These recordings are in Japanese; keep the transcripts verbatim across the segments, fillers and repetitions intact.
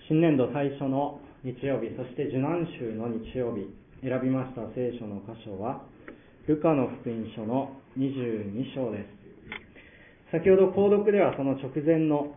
新年度最初の日曜日、そして受難週の日曜日、選びました聖書の箇所はルカの福音書のにじゅうに章です。先ほど購読ではその直前の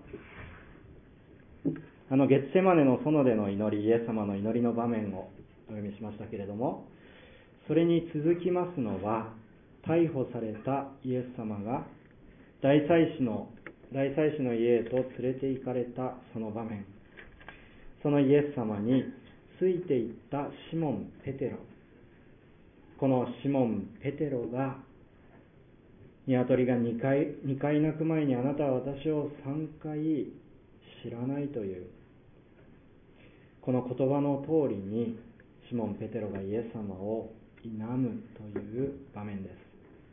あのゲッセマネの園での祈り、イエス様の祈りの場面をお読みしましたけれども、それに続きますのは、逮捕されたイエス様が大祭司の大祭司の家へと連れて行かれたその場面、そのイエス様についていったシモン・ペテロ、このシモン・ペテロが、鶏がにかい、にかい鳴く前にあなたは私をさんかい知らないという、この言葉の通りにシモン・ペテロがイエス様を否むという場面です。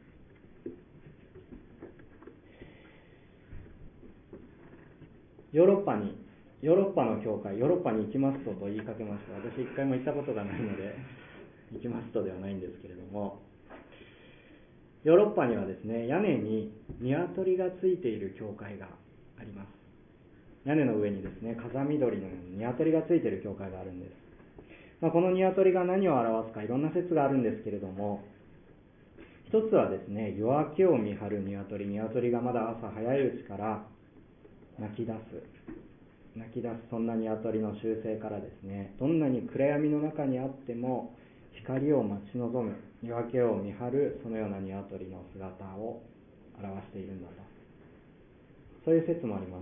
ヨーロッパにヨーロッパの教会、ヨーロッパに行きますとと言いかけました。私一回も行ったことがないので行きますとではないんですけれども、ヨーロッパにはですね、屋根に鶏がついている教会があります。屋根の上にですね、風見鶏のように鶏がついている教会があるんです。まあ、この鶏が何を表すかいろんな説があるんですけれども、一つはですね、夜明けを見張る鶏、鶏がまだ朝早いうちから鳴き出す泣き出すそんな鶏の習性からですね、どんなに暗闇の中にあっても光を待ち望む、夜明けを見張るそのような鶏の姿を表しているんだと、そういう説もあります。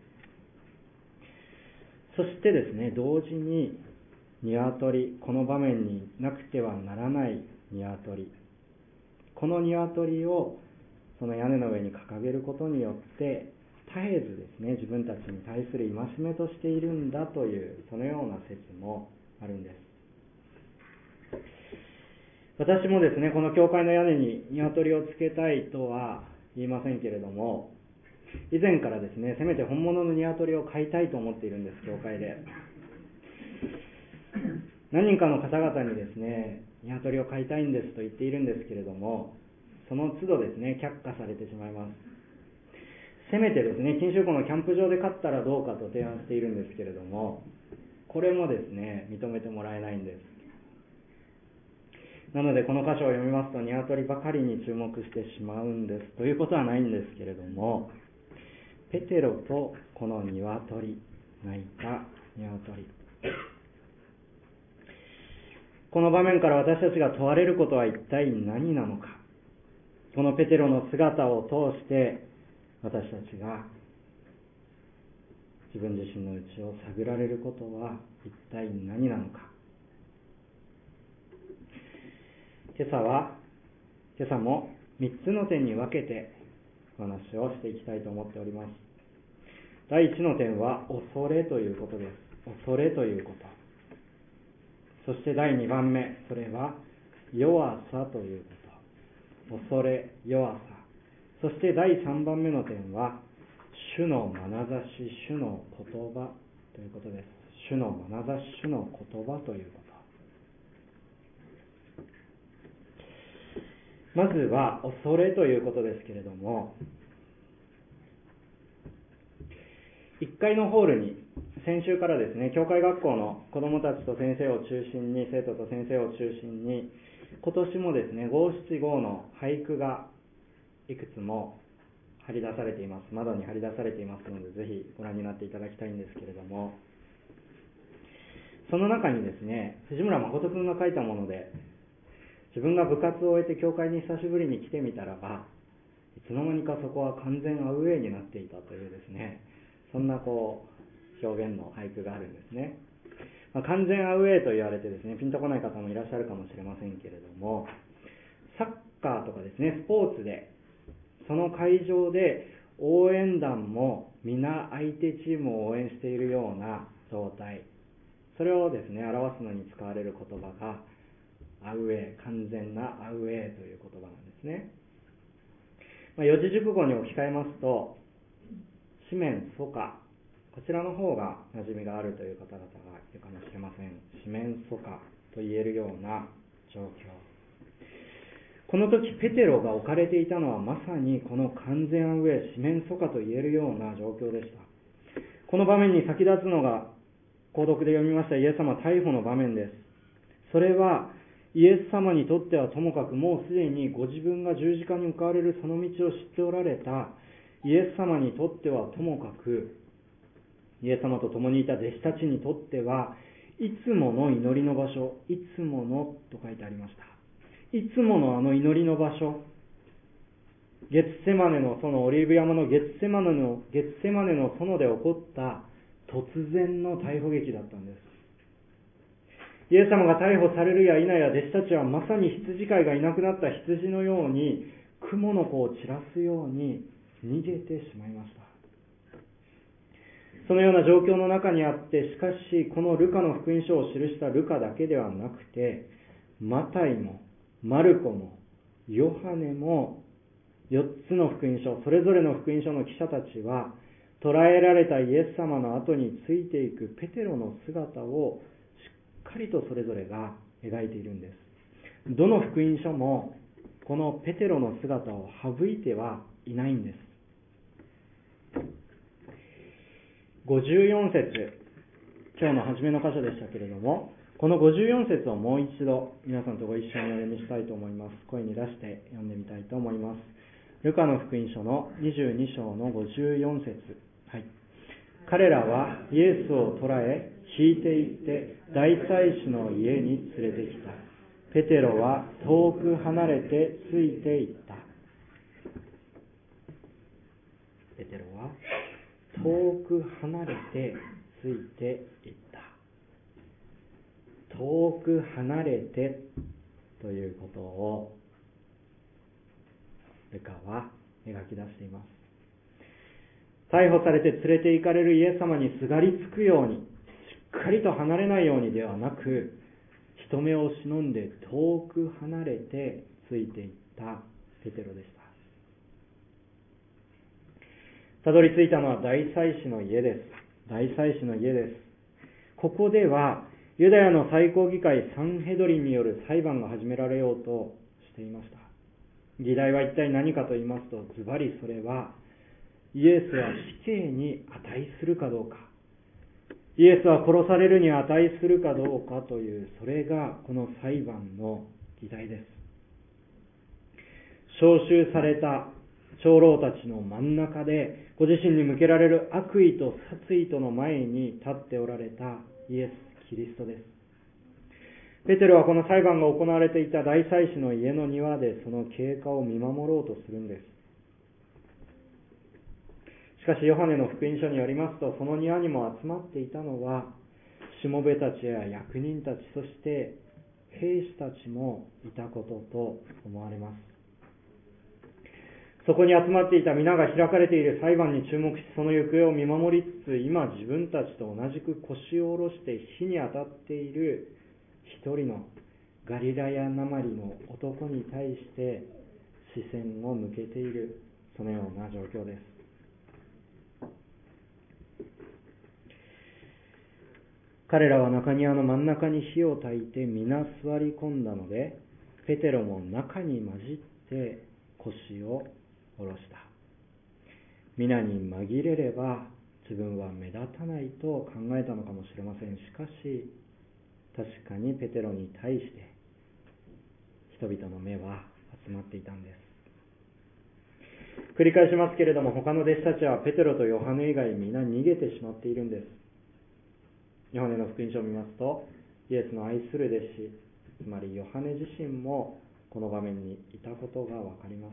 そしてですね、同時に鶏、この場面になくてはならない鶏、この鶏をその屋根の上に掲げることによって絶えずですね、自分たちに対する戒めとしているんだという、そのような説もあるんです。私もですね、この教会の屋根に鶏をつけたいとは言いませんけれども、以前からですね、せめて本物の鶏を飼いたいと思っているんです、教会で。何人かの方々にですね、鶏を飼いたいんですと言っているんですけれども、その都度ですね、却下されてしまいます。せめてですね、錦秋湖のキャンプ場で飼ったらどうかと提案しているんですけれども、これもですね、認めてもらえないんです。なのでこの箇所を読みますと、鶏ばかりに注目してしまうんですということはないんですけれども、ペテロとこの鶏、鳴いた鶏、この場面から私たちが問われることは一体何なのか。このペテロの姿を通して私たちが自分自身の内を探られることは一体何なのか。今朝は今朝もみっつの点に分けてお話をしていきたいと思っております。第一の点は恐れということです。恐れということ。そして第二番目、それは弱さということ。恐れ、弱さ。そして第三番目の点は主の眼差し、主の言葉ということです。主の眼差し、主の言葉ということ。まずは恐れということですけれども、いっかいのホールに先週からですね、教会学校の子どもたちと先生を中心に、生徒と先生を中心に、今年もですね、五七五の俳句がいくつも張り出されています。窓に張り出されていますので、ぜひご覧になっていただきたいんですけれども、その中にですね、藤村誠君が書いたもので、自分が部活を終えて教会に久しぶりに来てみたらば、いつの間にかそこは完全アウェーになっていたというですね、そんなこう表現の俳句があるんですね。まあ、完全アウェーと言われてですね、ピンとこない方もいらっしゃるかもしれませんけれども、サッカーとかですね、スポーツでその会場で応援団も皆相手チームを応援しているような状態、それをですね表すのに使われる言葉がアウェー、完全なアウェーという言葉なんですね。まあ、四字熟語に置き換えますと、四面楚歌、こちらの方が馴染みがあるという方々がいるかもしれません。四面楚歌と言えるような状況。この時ペテロが置かれていたのはまさにこの完全アウェー、四面楚歌と言えるような状況でした。この場面に先立つのが購読で読みましたイエス様逮捕の場面です。それはイエス様にとってはともかく、もうすでにご自分が十字架に向かわれるその道を知っておられたイエス様にとってはともかく、イエス様と共にいた弟子たちにとってはいつもの祈りの場所、いつものと書いてありました。いつものあの祈りの場所、ゲッセマネの園、オリーブ山のゲッセマネのゲッセマネの園で起こった突然の逮捕劇だったんです。イエス様が逮捕されるや否や、弟子たちはまさに羊飼いがいなくなった羊のように、蜘蛛の子を散らすように逃げてしまいました。そのような状況の中にあって、しかしこのルカの福音書を記したルカだけではなくて、マタイもマルコもヨハネもよっつの福音書、それぞれの福音書の記者たちは、捕らえられたイエス様の後についていくペテロの姿をしっかりとそれぞれが描いているんです。どの福音書もこのペテロの姿を省いてはいないんです。ごじゅうよん節、今日の初めの箇所でしたけれども、このごじゅうよん節をもう一度皆さんとご一緒にお読みしたいと思います。声に出して読んでみたいと思います。ルカの福音書のにじゅうに章のごじゅうよん節、はい、彼らはイエスを捕らえ、引いていって大祭司の家に連れてきた。ペテロは遠く離れてついていった。ペテロは遠く離れてついていった。遠く離れてということをルカは描き出しています。逮捕されて連れて行かれるイエス様にすがりつくように、しっかりと離れないようにではなく、人目を忍んで遠く離れてついていったペテロでした。たどり着いたのは大祭司の家です。大祭司の家です。ここではユダヤの最高議会サンヘドリンによる裁判が始められようとしていました。議題は一体何かと言いますと、ズバリそれはイエスは死刑に値するかどうか、イエスは殺されるに値するかどうかという、それがこの裁判の議題です。召集された長老たちの真ん中で、ご自身に向けられる悪意と殺意との前に立っておられたイエス・キリストです。ペテロはこの裁判が行われていた大祭司の家の庭でその経過を見守ろうとするんです。しかしヨハネの福音書によりますと、その庭にも集まっていたのはしもべたちや役人たち、そして兵士たちもいたことと思われます。そこに集まっていた皆が開かれている裁判に注目し、その行方を見守りつつ、今自分たちと同じく腰を下ろして火に当たっている一人のガリラヤなまりの男に対して視線を向けている、そのような状況です。彼らは中庭の真ん中に火を焚いて皆座り込んだので、ペテロも中に混じって腰を下ろした。皆に紛れれば自分は目立たないと考えたのかもしれません。しかし確かにペテロに対して人々の目は集まっていたんです。繰り返しますけれども、他の弟子たちはペテロとヨハネ以外皆逃げてしまっているんです。ヨハネの福音書を見ますと、イエスの愛する弟子、つまりヨハネ自身もこの場面にいたことがわかります。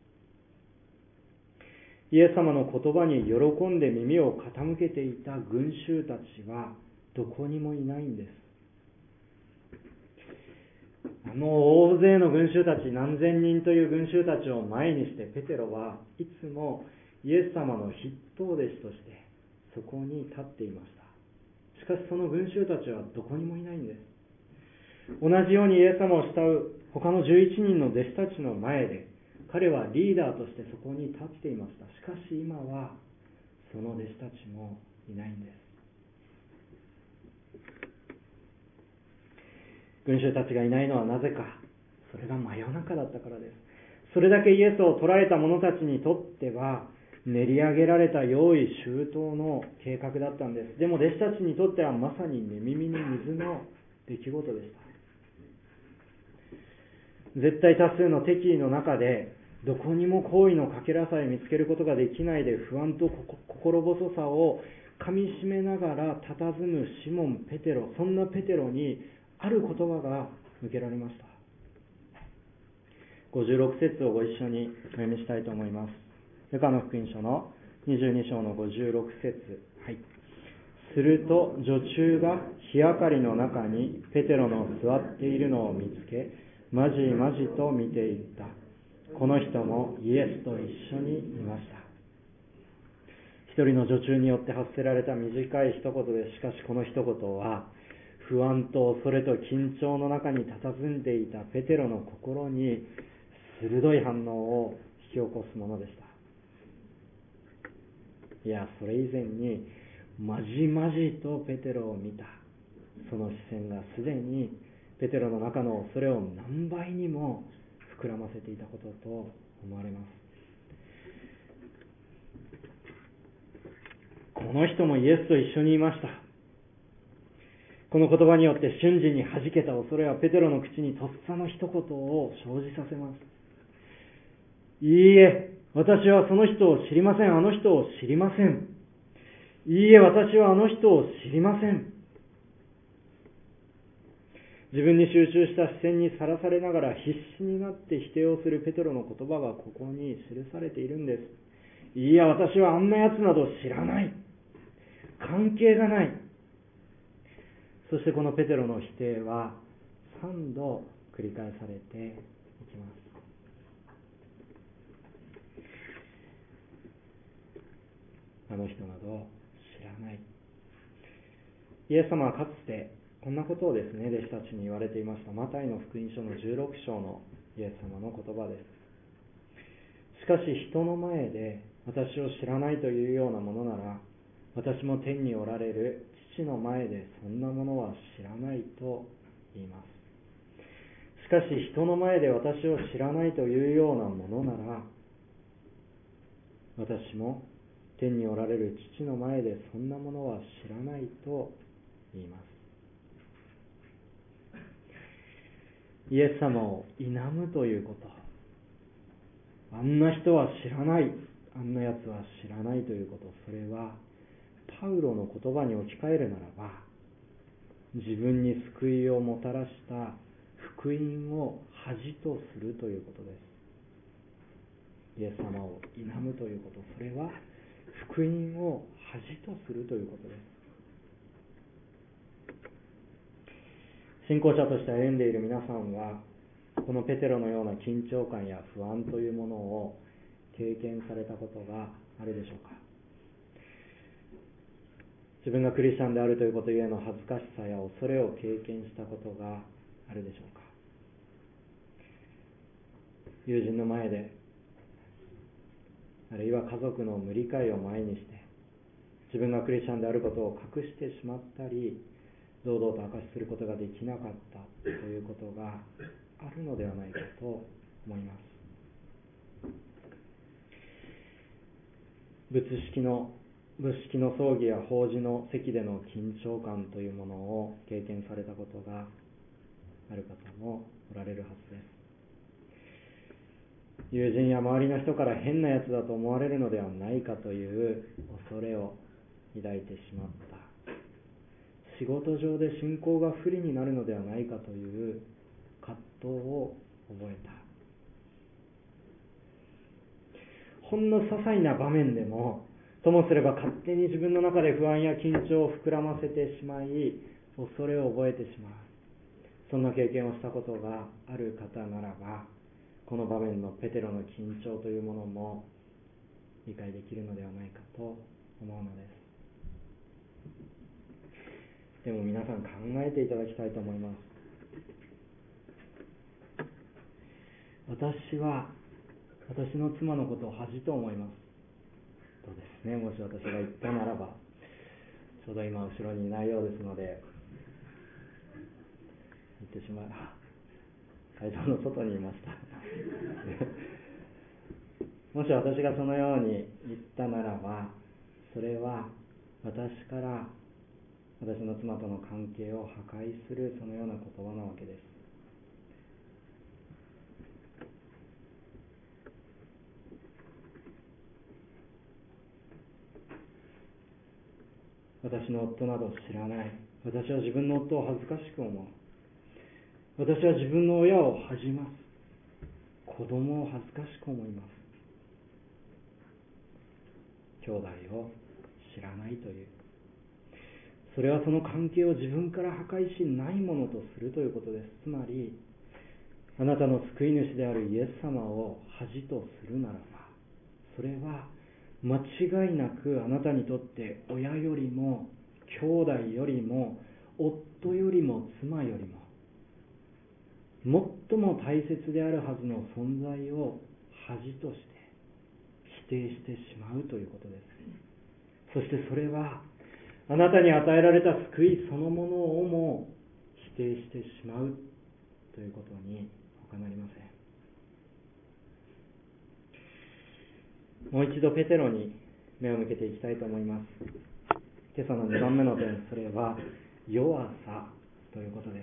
イエス様の言葉に喜んで耳を傾けていた群衆たちはどこにもいないんです。あの大勢の群衆たち、何千人という群衆たちを前にしてペテロはいつもイエス様の筆頭弟子としてそこに立っていました。しかしその群衆たちはどこにもいないんです。同じようにイエス様を慕う他のじゅういちにんの弟子たちの前で彼はリーダーとしてそこに立っていました。しかし今はその弟子たちもいないんです。群衆たちがいないのはなぜか。それが真夜中だったからです。それだけイエスを捕らえた者たちにとっては練り上げられた用意周到の計画だったんです。でも弟子たちにとってはまさに寝耳に水の出来事でした。絶対多数の敵意の中で、どこにも行為のかけらさえ見つけることができないで、不安と心細さをかみしめながら佇むシモン・ペテロ、そんなペテロにある言葉が向けられました。ごじゅうろく節をご一緒にお読みしたいと思います。ルカの福音書のにじゅうに章のごじゅうろく節、はい、すると女中が火明かりの中にペテロの座っているのを見つけ、まじまじと見ていった。この人もイエスと一緒にいました。一人の女中によって発せられた短い一言です。しかしこの一言は不安と恐れと緊張の中に佇んでいたペテロの心に鋭い反応を引き起こすものでした。いや、それ以前にまじまじとペテロを見た、その視線がすでにペテロの中の恐れを何倍にも膨らませていたことと思われます。この人もイエスと一緒にいました。この言葉によって瞬時に弾けた恐れはペテロの口にとっさの一言を生じさせます。いいえ、私はその人を知りません。あの人を知りません。いいえ、私はあの人を知りません。自分に集中した視線にさらされながら必死になって否定をするペテロの言葉がここに記されているんです。いいや、私はあんなやつなど知らない。関係がない。そしてこのペテロの否定はさんど繰り返されていきます。あの人など知らない。イエス様はかつてこんなことをですね、弟子たちに言われていました。マタイの福音書のじゅうろく章のイエス様の言葉です。しかし人の前で私を知らないというようなものなら、私も天におられる父の前でそんなものは知らないと言います。しかし人の前で私を知らないというようなものなら、私も天におられる父の前でそんなものは知らないと言います。イエス様を否むということ、あんな人は知らない、あんなやつは知らないということ、それはパウロの言葉に置き換えるならば、自分に救いをもたらした福音を恥とするということです。イエス様を否むということ、それは福音を恥とするということです。信仰者として歩んでいる皆さんは、このペテロのような緊張感や不安というものを経験されたことがあるでしょうか。自分がクリスチャンであるということゆえの恥ずかしさや恐れを経験したことがあるでしょうか。友人の前で、あるいは家族の無理解を前にして、自分がクリスチャンであることを隠してしまったり、堂々と明かしすることができなかったということがあるのではないかと思います。仏式の仏式の葬儀や法事の席での緊張感というものを経験されたことがある方もおられるはずです。友人や周りの人から変なやつだと思われるのではないかという恐れを抱いてしまった。仕事上で信仰が不利になるのではないかという葛藤を覚えた。ほんの些細な場面でも、ともすれば勝手に自分の中で不安や緊張を膨らませてしまい、恐れを覚えてしまう。そんな経験をしたことがある方ならば、この場面のペテロの緊張というものも理解できるのではないかと思うのです。でも皆さん考えていただきたいと思います。私は私の妻のことを恥と思います。そうですね、もし私が言ったならば、ちょうど今後ろにいないようですので言ってしまえば、会場の外にいましたもし私がそのように言ったならば、それは私から私の妻との関係を破壊するそのような言葉なわけです。私の夫など知らない。私は自分の夫を恥ずかしく思う。私は自分の親を恥じます。子供を恥ずかしく思います。兄弟を知らないという。それはその関係を自分から破壊しないものとするということです。つまり、あなたの救い主であるイエス様を恥とするならば、それは間違いなくあなたにとって親よりも兄弟よりも夫よりも妻よりも最も大切であるはずの存在を恥として否定してしまうということです。そしてそれはあなたに与えられた救いそのものをも否定してしまうということに他なりません。もう一度ペテロに目を向けていきたいと思います。今朝のにばんめの点、それは弱さということです。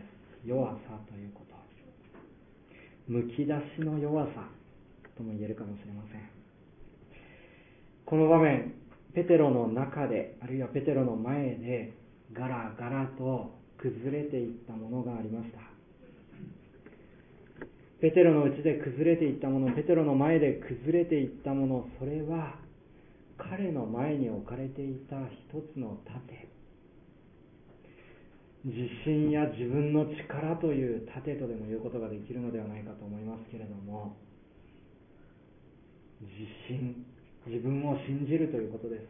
弱さということ。むき出しの弱さとも言えるかもしれません。この場面、ペテロの中で、あるいはペテロの前でガラガラと崩れていったものがありました。ペテロのうちで崩れていったもの、ペテロの前で崩れていったもの、それは彼の前に置かれていた一つの盾、自信や自分の力という盾とでも言うことができるのではないかと思いますけれども、自信、自分を信じるということです。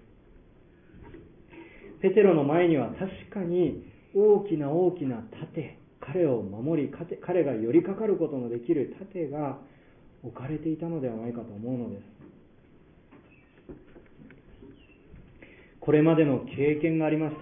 ペテロの前には確かに大きな大きな盾、彼を守り、彼が寄りかかることのできる盾が置かれていたのではないかと思うのです。これまでの経験がありました。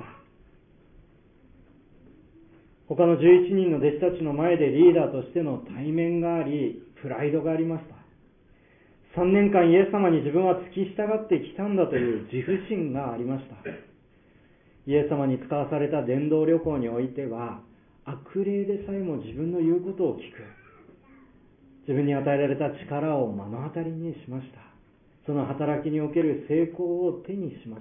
他のじゅういちにんの弟子たちの前でリーダーとしての体面があり、プライドがありました。さんねんかんイエス様に自分は付き従ってきたんだという自負心がありました。イエス様に使わされた伝道旅行においては、悪霊でさえも自分の言うことを聞く。自分に与えられた力を目の当たりにしました。その働きにおける成功を手にしました。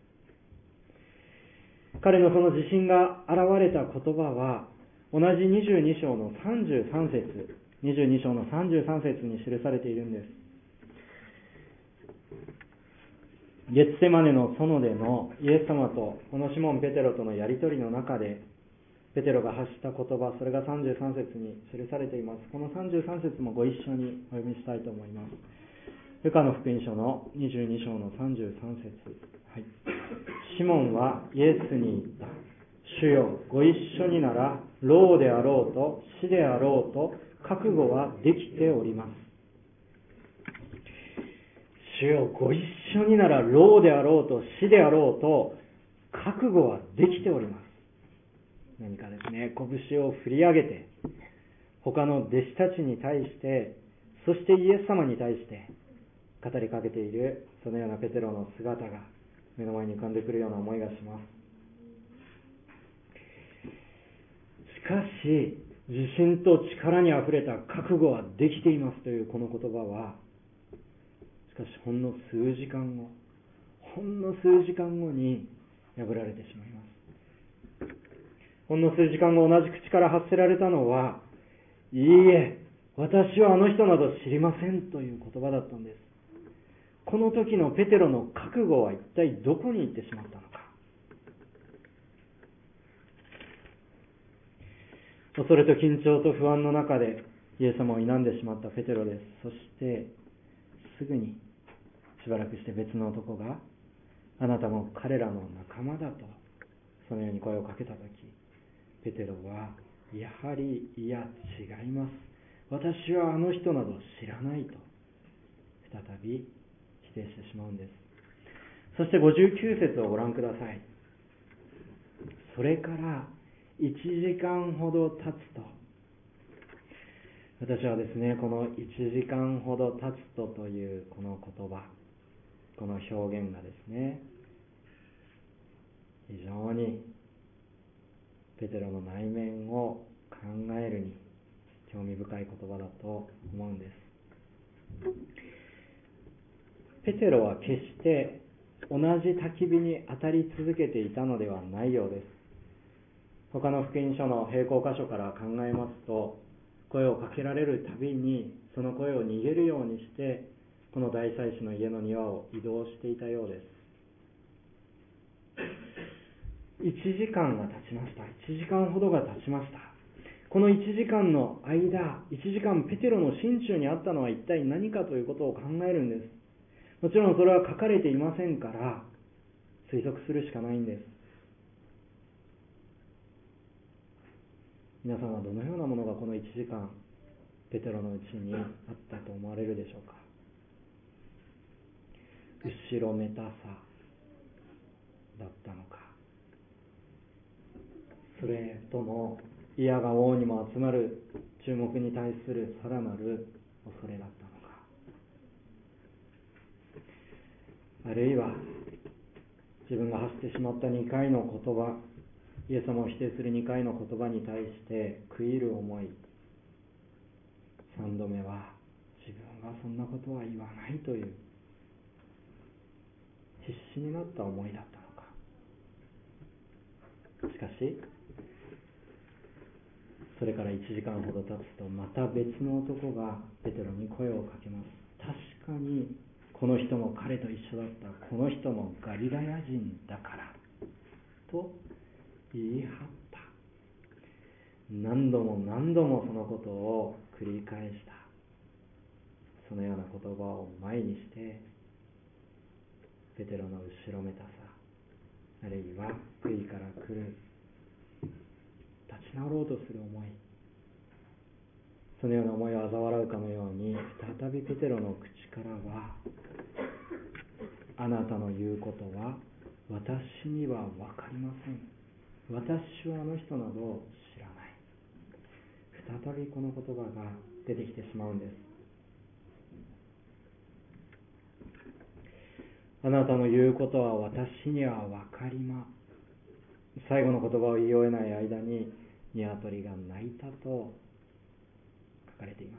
彼のその自信が現れた言葉は、同じにじゅうに章のさんじゅうさん節、にじゅうに章のさんじゅうさん節に記されているんです。ゲッセマネの園でのイエス様とこのシモン・ペテロとのやり取りの中で、ペテロが発した言葉、それがさんじゅうさん節に記されています。このさんじゅうさん節もご一緒にお読みしたいと思います。ルカの福音書のにじゅうに章のさんじゅうさん節、はい、シモンはイエスに言った。主よ、ご一緒になら老であろうと死であろうと覚悟はできております。主よ、ご一緒になら老であろうと死であろうと覚悟はできております。何かですね、拳を振り上げて他の弟子たちに対して、そしてイエス様に対して語りかけているそのようなペテロの姿が目の前に浮かんでくるような思いがします。しかし自信と力にあふれた覚悟はできていますというこの言葉は、しかしほんの数時間後ほんの数時間後に破られてしまいます。ほんの数時間後、同じ口から発せられたのは、いいえ、私はあの人など知りませんという言葉だったんです。この時のペテロの覚悟は一体どこに行ってしまったのか。恐れと緊張と不安の中でイエス様を否んでしまったペテロです。そしてすぐにしばらくして別の男が、あなたも彼らの仲間だとそのように声をかけた時、ペテロはやはりいや違います、私はあの人など知らないと再び否定してしまうんです。そしてごじゅうきゅう節をご覧ください。それからいちじかんほど経つと、 私はですね、このいちじかんほど経つとというこの言葉、この表現がですね、非常にペテロの内面を考えるに興味深い言葉だと思うんです。ペテロは決して同じ焚き火に当たり続けていたのではないようです。他の福音書の並行箇所から考えますと、声をかけられるたびにその声を逃げるようにしてこの大祭司の家の庭を移動していたようです。いちじかんが経ちました。いちじかんほどが経ちました。このいちじかんの間、いちじかんペテロの心中にあったのは一体何かということを考えるんです。もちろんそれは書かれていませんから推測するしかないんです。皆さんはどのようなものがこのいちじかんペテロのうちにあったと思われるでしょうか。後ろめたさだったのか、それともいやが応にも集まる注目に対するさらなる恐れだったのか、あるいは自分が発してしまったにかいの言葉、イエス様を否定するにかいの言葉に対して悔いる思い、さんどめは自分はそんなことは言わないという必死になった思いだったのか。しかしそれからいちじかんほど経つと、また別の男がペテロに声をかけます。確かにこの人も彼と一緒だった。この人もガリラヤ人だからと言い張った。何度も何度もそのことを繰り返した。そのような言葉を前にしてペテロの後ろめたさ、あるいは悔いから来る立ち直ろうとする思い、そのような思いを嘲笑うかのように再びペテロの口からは、あなたの言うことは私には分かりません、私はあの人などを知らない、再びこの言葉が出てきてしまうんです。あなたの言うことは私には分かりま、最後の言葉を言い終えない間に鶏が鳴いたと書かれています。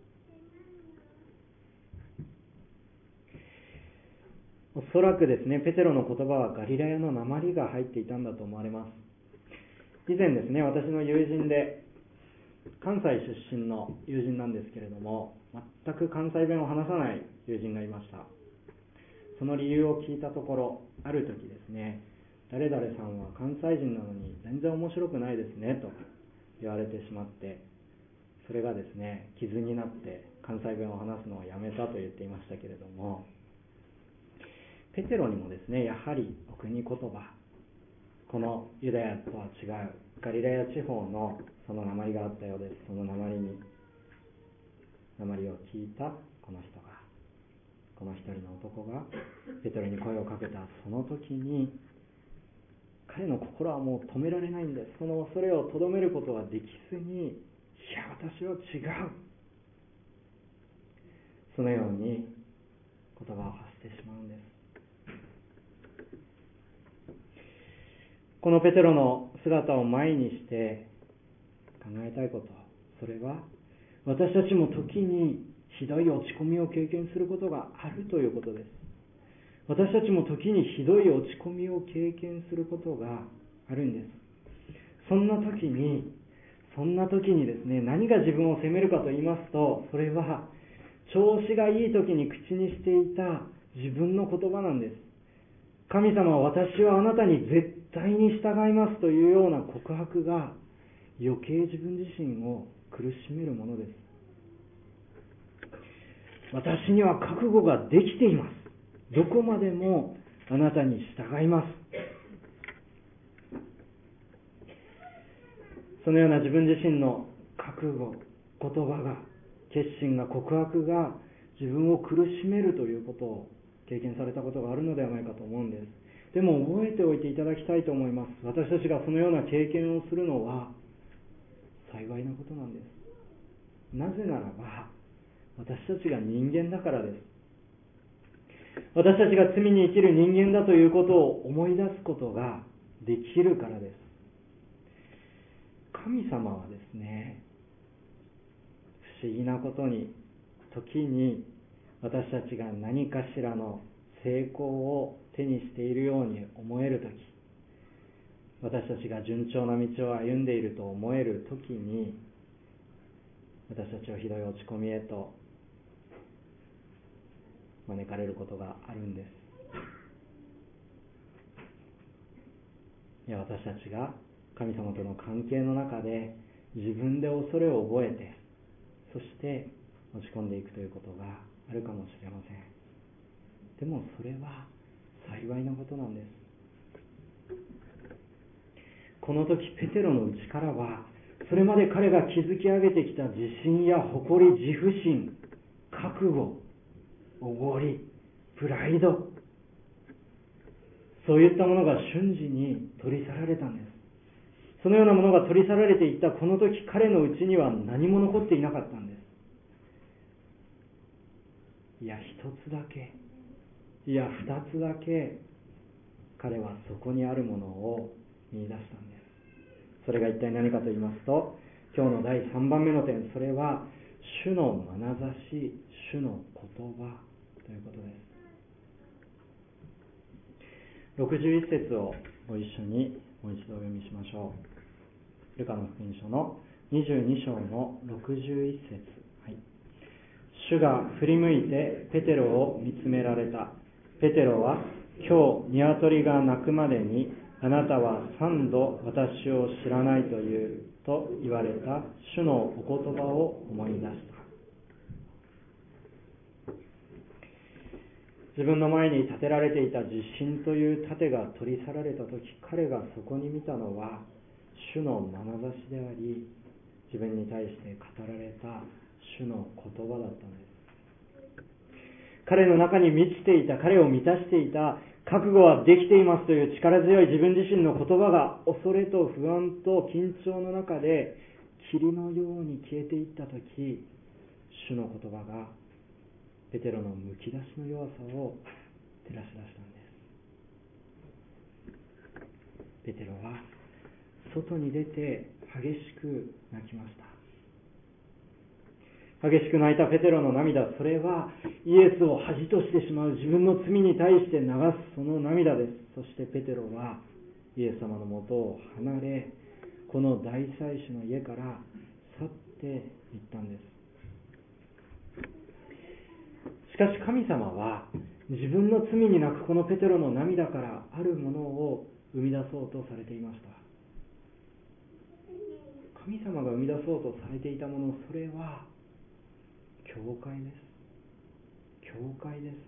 おそらくですね、ペテロの言葉はガリラヤの訛りが入っていたんだと思われます。以前ですね、私の友人で関西出身の友人なんですけれども、全く関西弁を話さない友人がいました。その理由を聞いたところ、ある時ですね、誰々さんは関西人なのに全然面白くないですねと言われてしまって、それがですね、傷になって関西弁を話すのをやめたと言っていましたけれども、ペテロにもですね、やはりお国言葉、このユダヤとは違うガリラヤ地方のその訛りがあったようです。その訛りに訛りを聞いたこの人が、この一人の男がペテロに声をかけたその時に、彼の心はもう止められないんです。その恐れをとどめることはできずに、いや私は違う、そのように言葉を発してしまうんです。このペテロの姿を前にして考えたいこと、それは私たちも時にひどい落ち込みを経験することがあるということです。私たちも時にひどい落ち込みを経験することがあるんです。そんな時にそんな時にですね、何が自分を責めるかと言いますと、それは調子がいい時に口にしていた自分の言葉なんです。神様は私はあなたに絶対に従いますというような告白が余計自分自身を苦しめるものです。私には覚悟ができています。どこまでもあなたに従います。そのような自分自身の覚悟、言葉が、決心が、告白が自分を苦しめるということを経験されたことがあるのではないかと思うんです。でも覚えておいていただきたいと思います。私たちがそのような経験をするのは幸いなことなんです。 なぜならば、私たちが人間だからです。私たちが罪に生きる人間だということを思い出すことができるからです。神様はですね、不思議なことに、時に私たちが何かしらの成功を手にしているように思えるとき、私たちが順調な道を歩んでいると思えるときに、私たちをひどい落ち込みへと招かれることがあるんです。いや、私たちが神様との関係の中で自分で恐れを覚えて、そして落ち込んでいくということがあるかもしれません。でもそれは幸いなことなんです。この時ペテロの内からは、それまで彼が築き上げてきた自信や誇り、自負心、覚悟、おごり、プライド、そういったものが瞬時に取り去られたんです。そのようなものが取り去られていったこの時、彼のうちには何も残っていなかったんです。いや、一つだけ、いや、二つだけ、彼はそこにあるものを見出したんです。それが一体何かと言いますと、今日のだいさんばんめの点、それは主の眼差し、主の言葉ということです。ろくじゅういち節をご一緒にもう一度お読みしましょう。ルカの福音書のにじゅうに章のろくじゅういち節、はい、主が振り向いてペテロを見つめられた。ペテロは、今日鶏が鳴くまでにあなたは三度私を知らないというと言われた主のお言葉を思い出した。自分の前に立てられていた自信という盾が取り去られたとき、彼がそこに見たのは主の眼差しであり、自分に対して語られた主の言葉だったのです。彼の中に満ちていた、彼を満たしていた覚悟はできていますという力強い自分自身の言葉が、恐れと不安と緊張の中で霧のように消えていったとき、主の言葉がペテロのむき出しの弱さを照らし出したんです。ペテロは外に出て激しく泣きました。激しく泣いたペテロの涙、それはイエスを恥としてしまう自分の罪に対して流すその涙です。そしてペテロはイエス様のもとを離れ、この大祭司の家から去っていったんです。しかし神様は自分の罪に泣くこのペテロの涙からあるものを生み出そうとされていました。神様が生み出そうとされていたもの、それは教会です。教会です。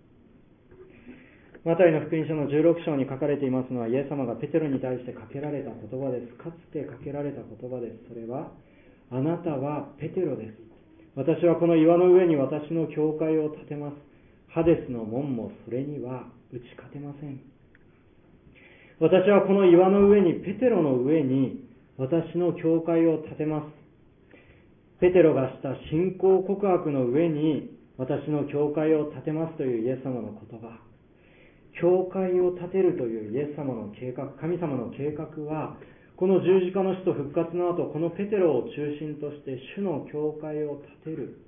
マタイの福音書のじゅうろく章に書かれていますのは、イエス様がペテロに対してかけられた言葉です。かつてかけられた言葉です。それは、あなたはペテロです。私はこの岩の上に私の教会を建てます。ハデスの門もそれには打ち勝てません。私はこの岩の上に、ペテロの上に私の教会を建てます。ペテロがした信仰告白の上に私の教会を建てますというイエス様の言葉。教会を建てるというイエス様の計画、神様の計画は、この十字架の死と復活の後、このペテロを中心として主の教会を建てる。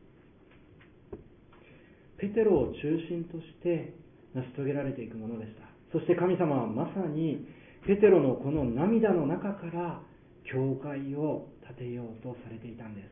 ペテロを中心として成し遂げられていくものでした。そして神様はまさにペテロのこの涙の中から教会を建てようとされていたんです。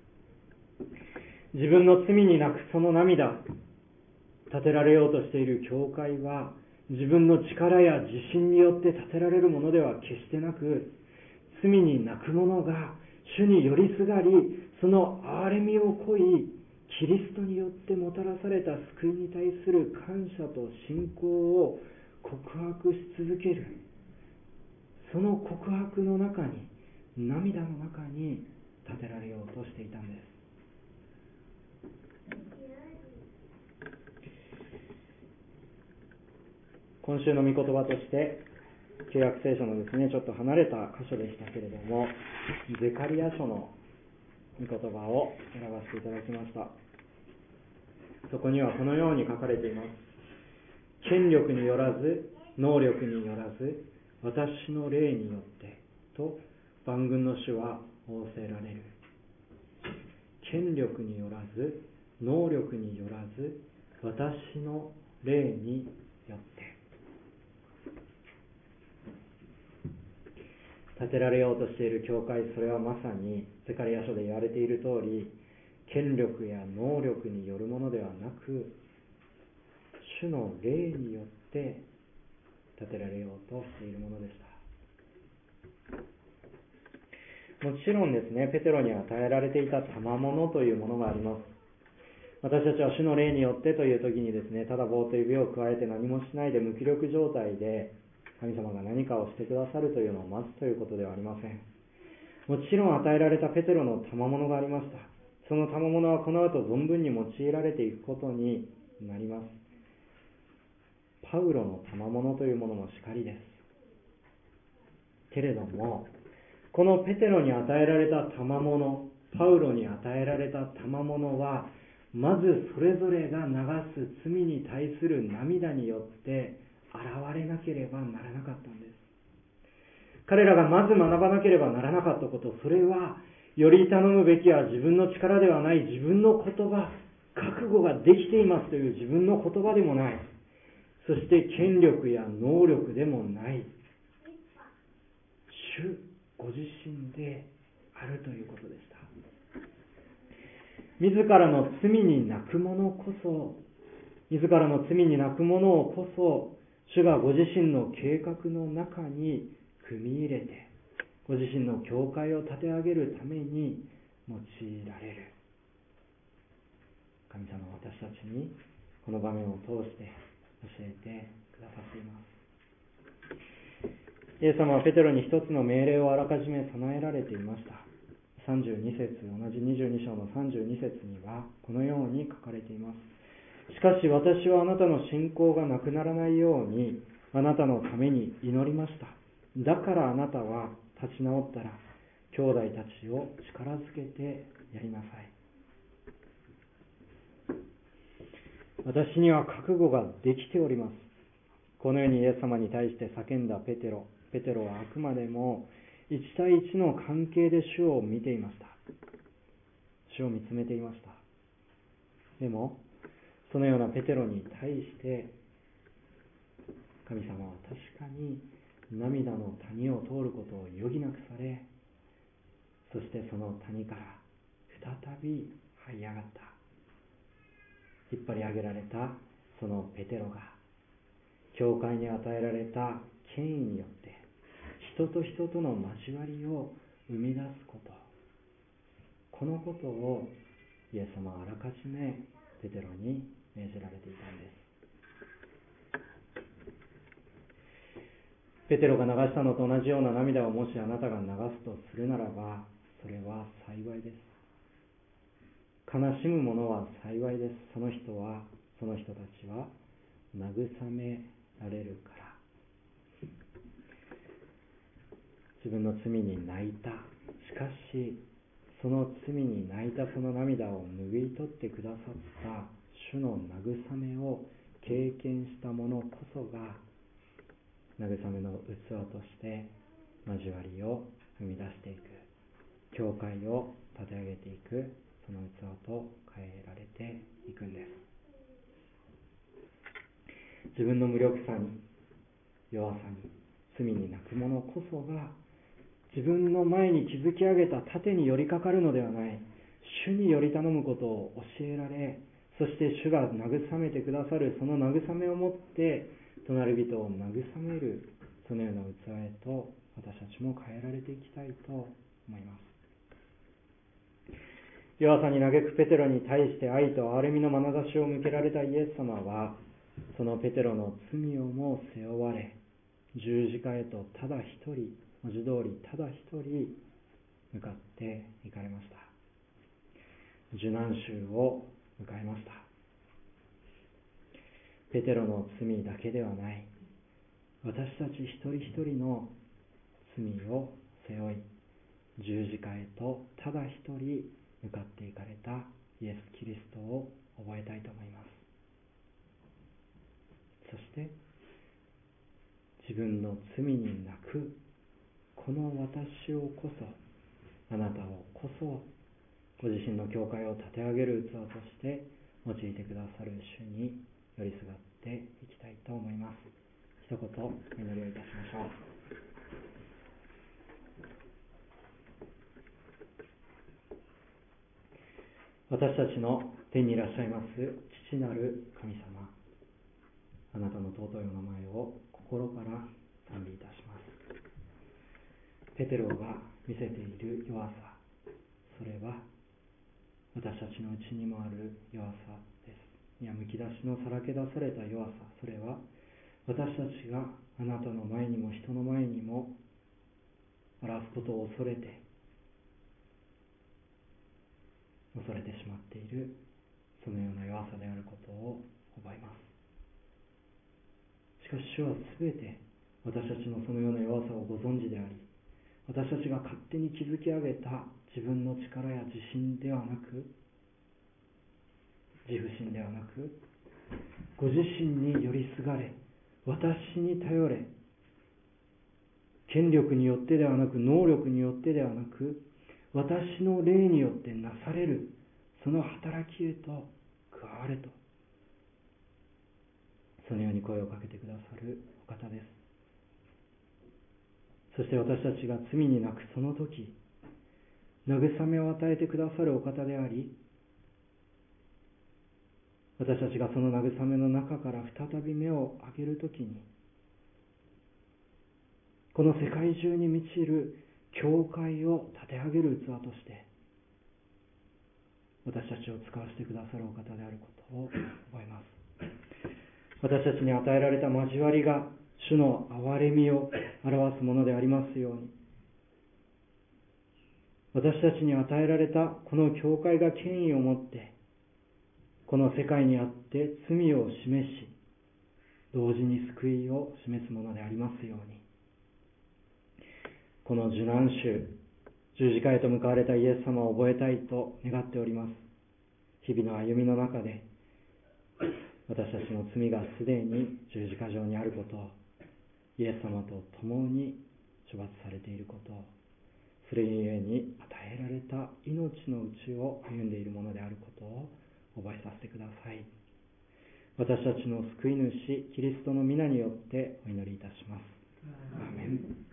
自分の罪に泣くその涙、建てられようとしている教会は、自分の力や自信によって建てられるものでは決してなく、罪に泣く者が主に寄りすがり、その憐れみを乞い、キリストによってもたらされた救いに対する感謝と信仰を告白し続ける。その告白の中に、涙の中に建てられようとしていたんです。今週の御言葉として旧約聖書のですねちょっと離れた箇所でしたけれども、ゼカリヤ書の御言葉を選ばせていただきました。そこにはこのように書かれています。権力によらず、能力によらず、私の霊によってと万軍の主は仰せられる。権力によらず、能力によらず、私の霊によって。建てられようとしている教会、それはまさにゼカリヤ書で言われている通り、権力や能力によるものではなく、主の霊によって建てられようとしているものでした。もちろんですね、ペテロに与えられていた賜物というものがあります。私たちは主の霊によってという時にですね、ただぼーっと指をくわえて何もしないで無気力状態で神様が何かをしてくださるというのを待つということではありません。もちろん与えられたペテロの賜物がありました。その賜物はこの後存分に用いられていくことになります。パウロの賜物というものもしかりです。けれども、このペテロに与えられた賜物、パウロに与えられた賜物は、まずそれぞれが流す罪に対する涙によって現れなければならなかったんです。彼らがまず学ばなければならなかったこと、それはより頼むべきは自分の力ではない、自分の言葉、覚悟ができていますという自分の言葉でもない、そして権力や能力でもない、主ご自身であるということでした。自らの罪に泣く者こそ、自らの罪に泣く者をこそ、主がご自身の計画の中に組み入れて、ご自身の教会を立て上げるために用いられる。神様は私たちにこの場面を通して教えてくださっています。イエス様はペテロに一つの命令をあらかじめ備えられていました。さんじゅうに節、同じにじゅうに章のさんじゅうに節にはこのように書かれています。しかし私はあなたの信仰がなくならないようにあなたのために祈りました。だからあなたは立ち直ったら兄弟たちを力づけてやりなさい。私には覚悟ができております。このようにイエス様に対して叫んだペテロ。ペテロはあくまでも一対一の関係で主を見ていました。主を見つめていました。でもそのようなペテロに対して神様は確かに涙の谷を通ることを余儀なくされ、そしてその谷から再び這い上がった。引っ張り上げられたそのペテロが教会に与えられた権威によって人と人との交わりを生み出すこと、このことをイエス様はあらかじめペテロに命じられていたんです。ペテロが流したのと同じような涙をもしあなたが流すとするならば、それは幸いです。悲しむ者は幸いです。その人は、その人たちは慰められるから。自分の罪に泣いた。しかし、その罪に泣いたその涙を拭い取ってくださった主の慰めを経験した者こそが、慰めの器として交わりを生み出していく、教会を立て上げていく、その器と変えられていくんです。自分の無力さに、弱さに、罪に泣く者こそが自分の前に築き上げた盾に寄りかかるのではない、主により頼むことを教えられ、そして主が慰めてくださるその慰めをもって隣人を慰める、そのような器へと私たちも変えられていきたいと思います。弱さに嘆くペテロに対して愛と憐れみの眼差しを向けられたイエス様は、そのペテロの罪をも背負われ、十字架へとただ一人、文字通りただ一人向かって行かれました。受難週を迎えました。ペテロの罪だけではない、私たち一人一人の罪を背負い、十字架へとただ一人向かっていかれたイエス・キリストを覚えたいと思います。そして自分の罪に泣くこの私をこそ、あなたをこそ、ご自身の教会を立て上げる器として用いてくださる主に寄りすがっていきたいと思います。一言お祈りをいたしましょう。私たちの天にいらっしゃいます父なる神様、あなたの尊いお名前を心から賛美いたします。ペテロが見せている弱さ、それは私たちのうちにもある弱さです。いや、むき出しのさらけ出された弱さ、それは私たちがあなたの前にも人の前にも表すことを恐れて恐れてしまっている、そのような弱さであることを覚えます。しかし主はすべて私たちのそのような弱さをご存知であり、私たちが勝手に築き上げた自分の力や自信ではなく、自負心ではなく、ご自身に寄りすがれ、私に頼れ、権力によってではなく、能力によってではなく、私の霊によってなされるその働きへと加われと、そのように声をかけてくださるお方です。そして私たちが罪に泣くその時、慰めを与えてくださるお方であり、私たちがその慰めの中から再び目を上げるときに、この世界中に満ちる教会を立て上げる器として私たちを使わせてくださるお方であることを覚えます。私たちに与えられた交わりが主の憐れみを表すものでありますように、私たちに与えられたこの教会が権威を持ってこの世界にあって罪を示し、同時に救いを示すものでありますように、この受難週、十字架へと向かわれたイエス様を覚えたいと願っております。日々の歩みの中で私たちの罪がすでに十字架上にあることを、イエス様と共に処罰されていることを、それゆえに与えられた命のうちを歩んでいるものであることを覚えさせてください。私たちの救い主キリストの皆によってお祈りいたします。アーメン。